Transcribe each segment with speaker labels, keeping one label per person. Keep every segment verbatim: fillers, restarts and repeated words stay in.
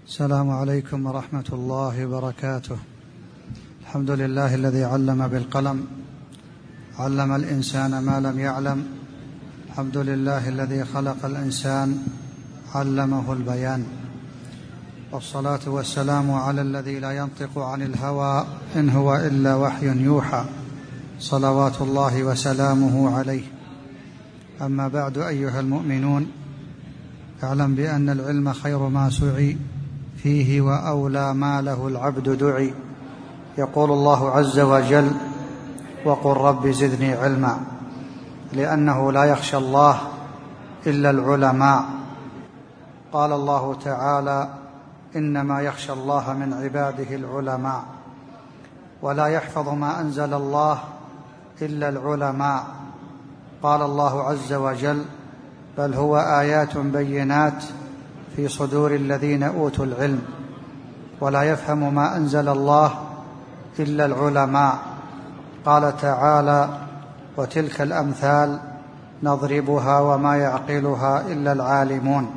Speaker 1: السلام عليكم ورحمة الله وبركاته. الحمد لله الذي علم بالقلم، علم الإنسان ما لم يعلم. الحمد لله الذي خلق الإنسان، علمه البيان. والصلاة والسلام على الذي لا ينطق عن الهوى إن هو إلا وحي يوحى، صلوات الله وسلامه عليه. أما بعد، أيها المؤمنون، اعلم بأن العلم خير ما سعي فيه وأولى ما له العبد دعي. يقول الله عز وجل: وقل رب زدني علما، لأنه لا يخشى الله إلا العلماء. قال الله تعالى: إنما يخشى الله من عباده العلماء. ولا يحفظ ما أنزل الله إلا العلماء. قال الله عز وجل: بل هو آيات بينات في صدور الذين أوتوا العلم. ولا يفهم ما أنزل الله إلا العلماء. قال تعالى: وتلك الأمثال نضربها وما يعقلها إلا العالمون.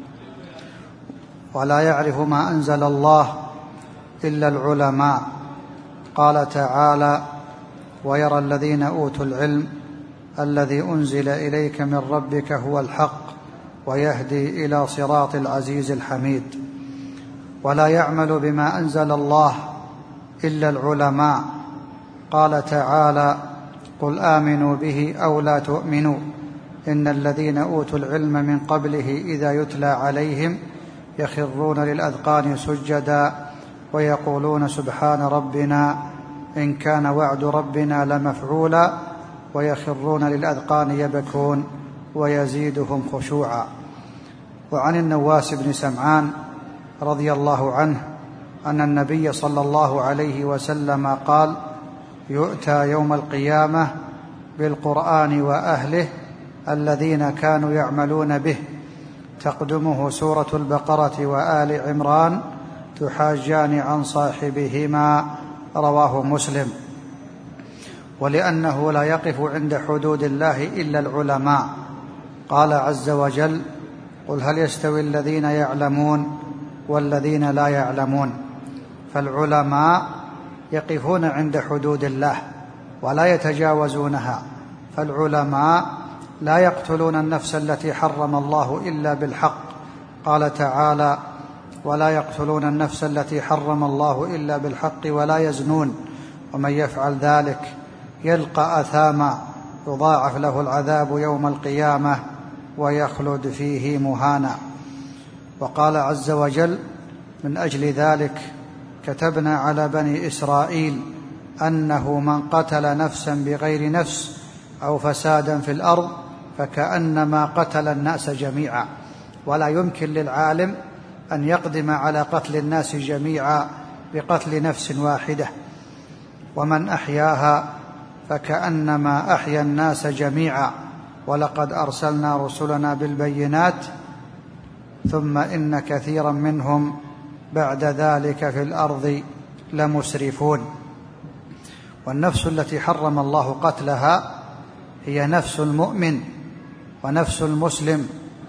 Speaker 1: ولا يعرف ما أنزل الله إلا العلماء. قال تعالى: ويرى الذين أوتوا العلم الذي أنزل إليك من ربك هو الحق ويهدي إلى صراط العزيز الحميد. ولا يعمل بما أنزل الله إلا العلماء. قال تعالى: قل آمنوا به أو لا تؤمنوا إن الذين أوتوا العلم من قبله إذا يتلى عليهم يخرون للأذقان سجدا ويقولون سبحان ربنا إن كان وعد ربنا لمفعولا ويخرون للأذقان يبكون ويزيدهم خشوعا. وعن النواس بن سمعان رضي الله عنه أن النبي صلى الله عليه وسلم قال: يؤتى يوم القيامة بالقرآن وأهله الذين كانوا يعملون به، تقدمه سورة البقرة وآل عمران تحاجان عن صاحبهما. رواه مسلم. ولأنه لا يقف عند حدود الله إلا العلماء. قال عز وجل: قل هل يستوي الذين يعلمون والذين لا يعلمون. فالعلماء يقفون عند حدود الله ولا يتجاوزونها. فالعلماء لا يقتلون النفس التي حرم الله إلا بالحق. قال تعالى: ولا يقتلون النفس التي حرم الله إلا بالحق ولا يزنون ومن يفعل ذلك يلقى أثاما يضاعف له العذاب يوم القيامة ويخلد فيه مهانا. وقال عز وجل: من أجل ذلك كتبنا على بني إسرائيل أنه من قتل نفسا بغير نفس أو فسادا في الأرض فكأنما قتل الناس جميعا. ولا يمكن للعالم أن يقدم على قتل الناس جميعا بقتل نفس واحدة. ومن أحياها فكأنما أحيا الناس جميعا. ولقد أرسلنا رسلنا بالبينات ثم إن كثيرا منهم بعد ذلك في الأرض لمسرفون. والنفس التي حرم الله قتلها هي نفس المؤمن ونفس المسلم.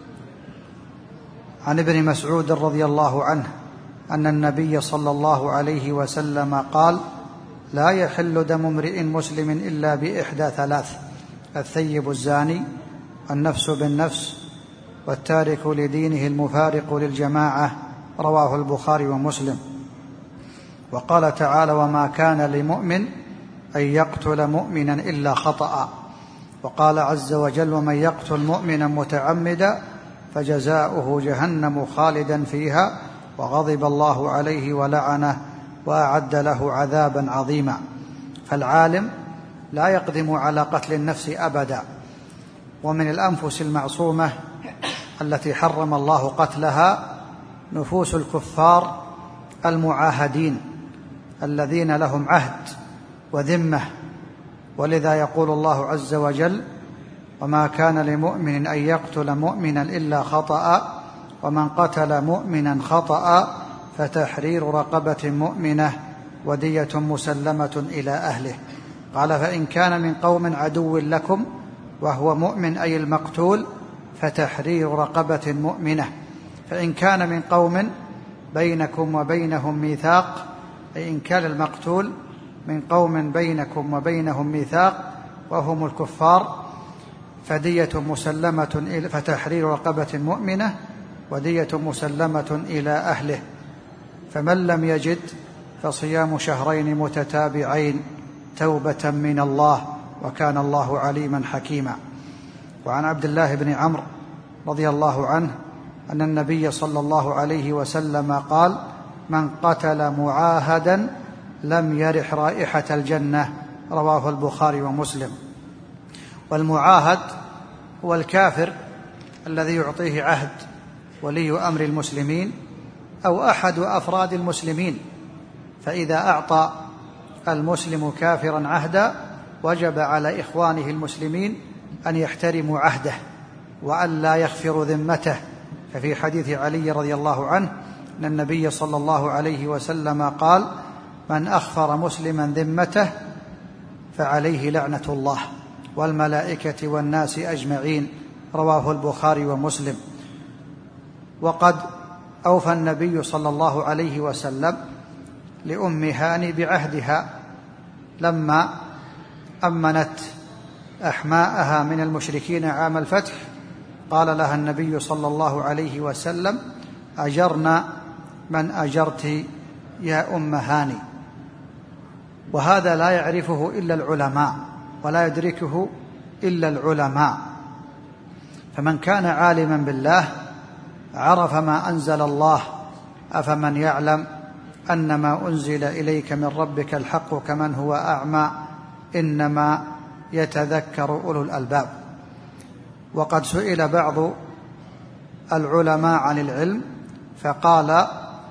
Speaker 1: عن ابن مسعود رضي الله عنه أن النبي صلى الله عليه وسلم قال: لا يحل دم امرئ مسلم إلا بإحدى ثلاث: الثيب الزاني، النفس بالنفس، والتارك لدينه المفارق للجماعة. رواه البخاري ومسلم. وقال تعالى: وما كان لمؤمن أن يقتل مؤمنا إلا خطأ. وقال عز وجل: ومن يقتل مؤمنا متعمدا فجزاؤه جهنم خالدا فيها وغضب الله عليه ولعنه وأعد له عذابا عظيما. فالعالم لا يقدم على قتل النفس أبدا. ومن الأنفس المعصومة التي حرم الله قتلها نفوس الكفار المعاهدين الذين لهم عهد وذمة. ولذا يقول الله عز وجل: وما كان لمؤمن أن يقتل مؤمنا إلا خطأ ومن قتل مؤمنا خطأ فتحرير رقبة مؤمنة ودية مسلمة إلى أهله. قال: فإن كان من قوم عدو لكم وهو مؤمن أي المقتول فتحرير رقبة مؤمنة. فإن كان من قوم بينكم وبينهم ميثاق، أي إن كان المقتول من قوم بينكم وبينهم ميثاق وهم الكفار فدية مسلمة فتحرير رقبة مؤمنة ودية مسلمة إلى أهله. فمن لم يجد فصيام شهرين متتابعين توبة من الله وكان الله عليما حكيما. وعن عبد الله بن عمرو رضي الله عنه أن النبي صلى الله عليه وسلم قال: من قتل معاهدا لم يرح رائحة الجنة، رواه البخاري ومسلم. والمعاهد هو الكافر الذي يعطيه عهد ولي أمر المسلمين أو أحد أفراد المسلمين، فإذا أعطى المسلم كافرا عهدا وجب على إخوانه المسلمين أن يحترموا عهده وأن لا يغفروا ذمته. ففي حديث علي رضي الله عنه أن النبي صلى الله عليه وسلم قال: من أخفر مسلما ذمته فعليه لعنة الله والملائكة والناس أجمعين، رواه البخاري ومسلم. وقد أوفى النبي صلى الله عليه وسلم لأم هاني بعهدها لما أمنت أحماءها من المشركين عام الفتح، قال لها النبي صلى الله عليه وسلم: أجرنا من أجرت يا أم هاني. وهذا لا يعرفه إلا العلماء ولا يدركه إلا العلماء. فمن كان عالما بالله عرف ما أنزل الله: أفمن يعلم أن ما أنزل إليك من ربك الحق كمن هو أعمى إنما يتذكر أولو الألباب. وقد سئل بعض العلماء عن العلم فقال: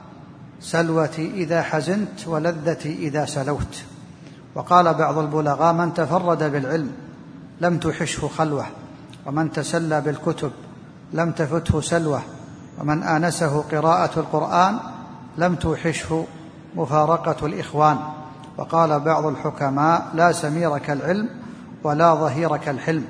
Speaker 1: سلوتي إذا حزنت ولذتي إذا سلوت. وقال بعض البلغاء: من تفرد بالعلم لم تحشه خلوة، ومن تسلى بالكتب لم تفته سلوة، ومن آنسه قراءة القرآن لم توحشه مفارقة الإخوان. وقال بعض الحكماء: لا سمير كالعلم ولا ظهير كالحلم.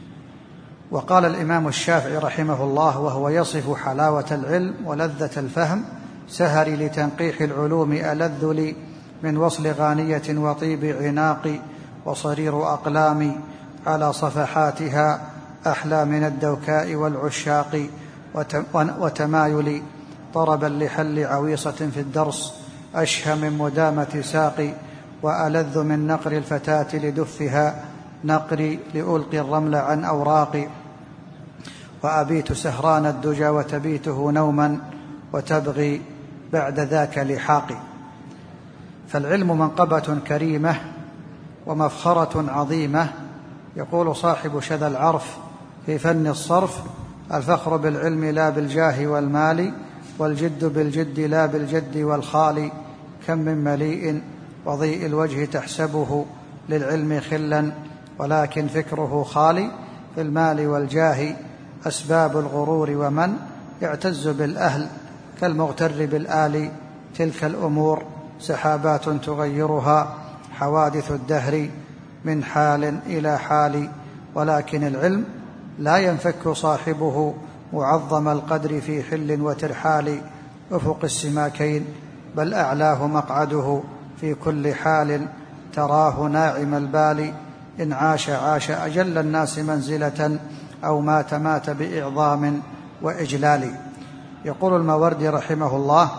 Speaker 1: وقال الإمام الشافعي رحمه الله وهو يصف حلاوة العلم ولذة الفهم: سهري لتنقيح العلوم ألذ لي من وصل غانية وطيب عناقي، وصرير أقلامي على صفحاتها أحلى من الدوكاء والعشاق، وتمايلي طربا لحل عويصة في الدرس أشهى من مدامة ساقي، وألذ من نقر الفتاة لدفها نقري لألقي الرمل عن أوراقي، وأبيت سهران الدجى وتبيته نوما وتبغي بعد ذاك لحاقي. فالعلم منقبة كريمة ومفخرة عظيمة. يقول صاحب شذا العرف في فن الصرف: الفخر بالعلم لا بالجاه والمال، والجد بالجد لا بالجد والخال، كم من مليء وضيء الوجه تحسبه للعلم خلا، ولكن فكره خالي في المال والجاه، أسباب الغرور ومن يعتز بالأهل كالمغتر بالآل، تلك الأمور سحابات تغيرها حوادث الدهر من حال إلى حال، ولكن العلم لا ينفك صاحبه معظم القدر في حل وترحال، أفق السماكين بل أعلاه مقعده في كل حال، تراه ناعم البال إن عاش عاش أجل الناس منزلة، أو مات مات بإعظام وإجلال. يقول الماوردي رحمه الله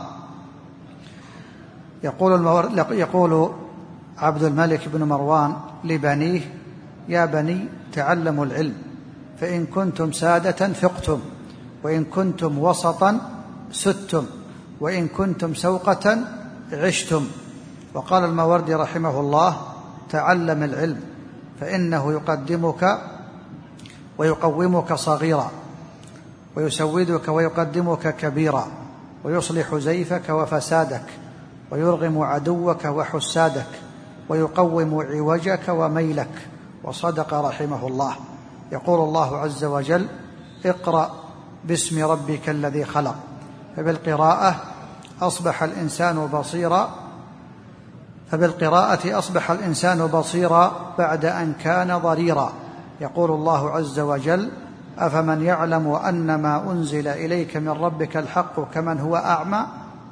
Speaker 1: يقول, المورد يقول عبد الملك بن مروان لبنيه: يا بني تعلموا العلم، فإن كنتم سادة فقتم، وإن كنتم وسطا ستم، وإن كنتم سوقة عشتم. وقال الماوردي رحمه الله: تعلم العلم فإنه يقدمك ويقومك صغيرا، ويسودك ويقدمك كبيرا، ويصلح زيفك وفسادك، ويرغم عدوك وحسادك، ويقوم عوجك وميلك. وصدق رحمه الله. يقول الله عز وجل: اقرأ باسم ربك الذي خلق. فبالقراءة أصبح الإنسان بصيرا فبالقراءة أصبح الإنسان بصيرا بعد أن كان ضريرا. يقول الله عز وجل: أفمن يعلم أن ما أنزل إليك من ربك الحق كمن هو أعمى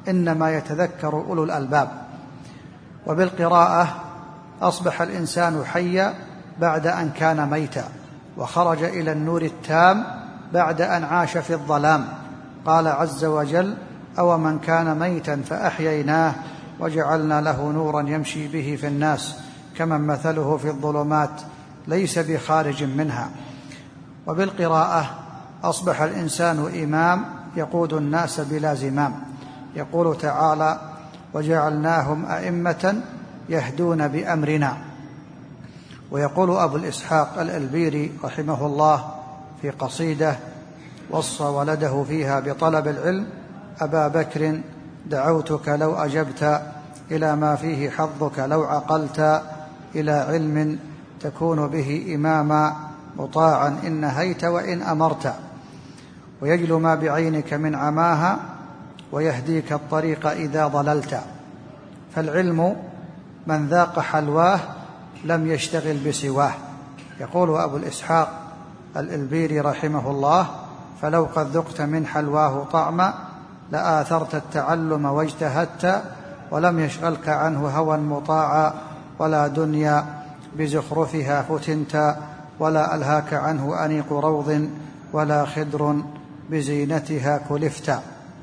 Speaker 1: إنما يتذكر أولو الألباب. وبالقراءة أصبح الإنسان حيا بعد أن كان ميتا، وخرج إلى النور التام بعد أن عاش في الظلام. قال عز وجل: أو من كان ميتا فأحييناه وجعلنا له نورا يمشي به في الناس كمن مثله في الظلمات ليس بخارج منها. وبالقراءة أصبح الإنسان إمام يقود الناس بلا زمام. يقول تعالى: وجعلناهم أئمة يهدون بأمرنا. ويقول أبو الإسحاق الألبيري رحمه الله في قصيدة وصى ولده فيها بطلب العلم: أبا بكر دعوتك لو أجبت إلى ما فيه حظك، لو عقلت إلى علم تكون به إماما، مطاعا إن نهيت وإن أمرت، ويجلو ما بعينك من عماها ويهديك الطريق إذا ضللت. فالعلم من ذاق حلواه لم يشتغل بسواه. يقول أبو الإسحاق الألبيري رحمه الله: فلو قد ذقت من حلواه طعما لآثرت التعلم واجتهدت، ولم يشغلك عنه هوى مطاعا، ولا دنيا بزخرفها فتنت، ولا ألهاك عنه أنيق روض، ولا خدر بزينتها كلفت.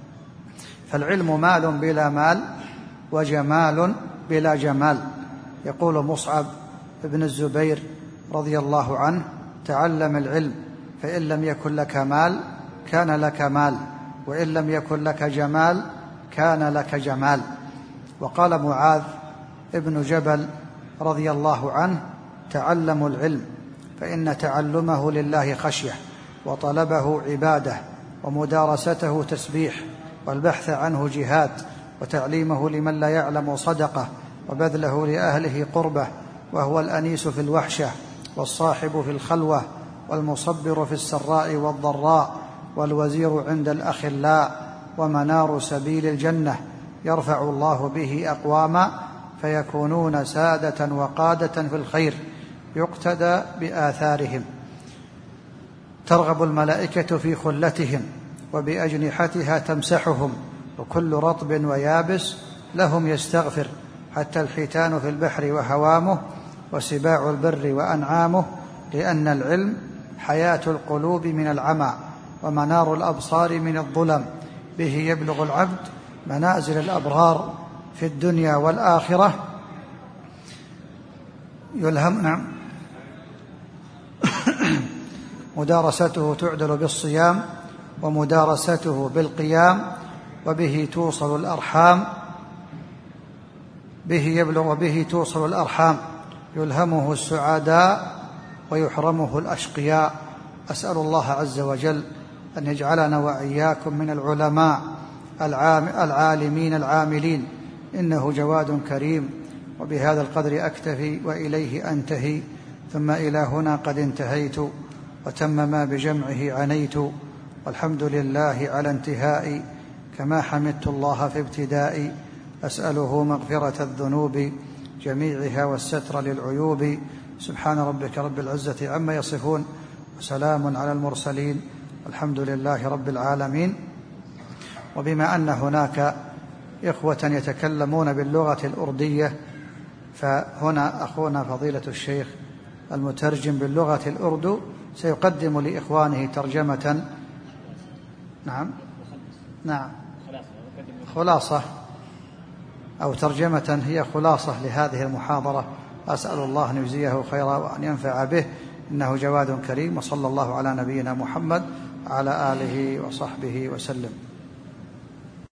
Speaker 1: فالعلم مال بلا مال، وجمال بلا جمال. يقول مصعب بن الزبير رضي الله عنه: تعلم العلم فإن لم يكن لك مال كان لك مال، وإن لم يكن لك جمال كان لك جمال. وقال معاذ ابن جبل رضي الله عنه: تعلموا العلم فإن تعلمه لله خشية، وطلبه عبادة، ومدارسته تسبيح، والبحث عنه جهاد، وتعليمه لمن لا يعلم صدقة، وبذله لأهله قربة، وهو الأنيس في الوحشة، والصاحب في الخلوة، والمصبر في السراء والضراء، والوزير عند الأخلاء، ومنار سبيل الجنة، يرفع الله به أقواما فيكونون سادة وقادة في الخير، يقتدى بآثارهم، ترغب الملائكة في خلتهم، وبأجنحتها تمسحهم، وكل رطب ويابس لهم يستغفر، حتى الحيتان في البحر وهوامه، وسباع البر وأنعامه، لأن العلم حياة القلوب من العمى، ومنار الأبصار من الظلم، به يبلغ العبد منازل الأبرار في الدنيا والآخرة. يلهمنا مدارسته تعدل بالصيام، ومدارسته بالقيام، وبه توصل الأرحام، به يبلغ وبه توصل الأرحام، يلهمه السعداء ويحرمه الأشقياء. أسأل الله عز وجل أن يجعلنا وإياكم من العلماء العالمين العاملين، إنه جواد كريم. وبهذا القدر أكتفي وإليه أنتهي، ثم إلى هنا قد انتهيت، وتم ما بجمعه عنيت، والحمد لله على انتهائي، كما حمدت الله في ابتدائي. أسأله مغفرة الذنوب جميعها والستر للعيوب. سبحان ربك رب العزة عما يصفون، وسلام على المرسلين، والحمد لله رب العالمين. وبما أن هناك إخوة يتكلمون باللغة الأردية، فهنا أخونا فضيلة الشيخ المترجم باللغة الأردو سيقدم لإخوانه ترجمة. نعم نعم خلاصة أو ترجمة هي خلاصة لهذه المحاضرة. أسأل الله أن يجزيه خيرا وأن ينفع به، إنه جواد كريم. وصلى الله على نبينا محمد وعلى آله وصحبه وسلم.